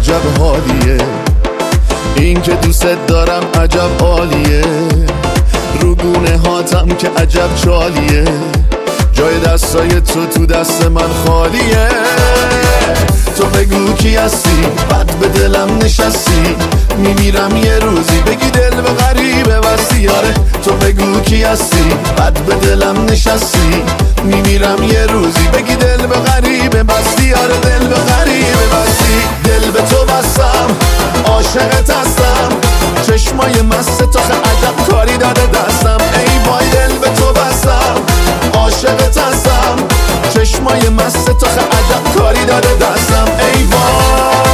عجب حالیه، این که دوست دارم عجب عالیه، رو گونه هاتم که عجب چالیه، جای دستای تو دست من خالیه. تو بگو کی هستی، بد به دلم نشستی، میمیرم یه روزی بگی دل به غریبه بستی. آره تو بگو کی هستی، بد به دلم نشستی، میمیرم یه روزی بگی دل به غریبه بستی. آره دل به غریبه بستی. دل به تو بستم، عاشقت هستم، چشمای مست تو عجب کاری داده دستم. ای وای دل به تو بستم، عاشقت هستم، چشمای مست تو عجب کاری داده دستم. ای وای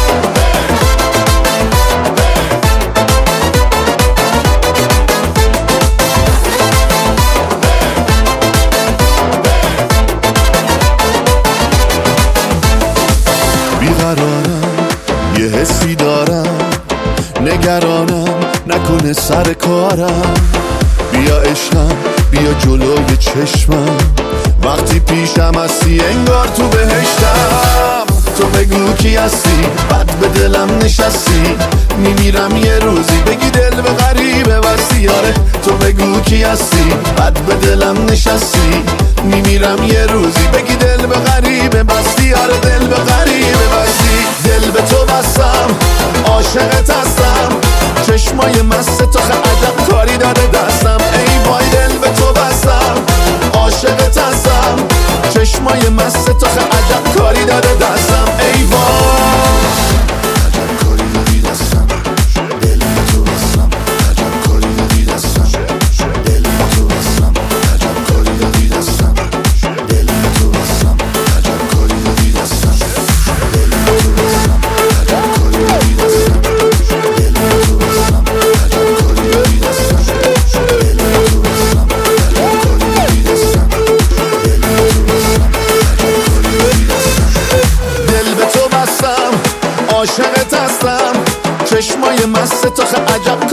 بیقرارم، یه حسی دارم، نگرانم نکنه سر کارم. بیا عشقم، بیا جلوی چشمم، وقتی پیشم هستی انگار تو بهشتم. تو بگو کی هستی، بد به دلم نشستی، میمیرم یه روزی بگی دل به غریبه بستی. آره تو بگو کی هستی، بد به دلم نشستی، میمیرم یه روزی بگی دل به غریبه بستی. آره دل به غریبه بستی. دل به تو بستم، عاشقت هستم، چشمای مست تو عجب کاری داده دستم. ای وای دل به تو بستم، عاشقت هستم، چشمای مست تو عجب کاری داده دستم. ای وای عجب کاری دادی دستم، دل به تو بستم، عجب کاری دادی دستم، دل به تو بستم، عجب کاری دادی دستم، دل به تو بستم، عجب کاری دادی دستم، دل به تو بستم، عجب کاری دادی دستم، دل به تو بستم، عجب کاری دادی دستم، دل به تو بستم، عجب کاری دادی دستم، دل به تو بستم، عجب کاری دادی دستم. دل به تو بستم، عاشقت هستم، چشمای مست تو عجب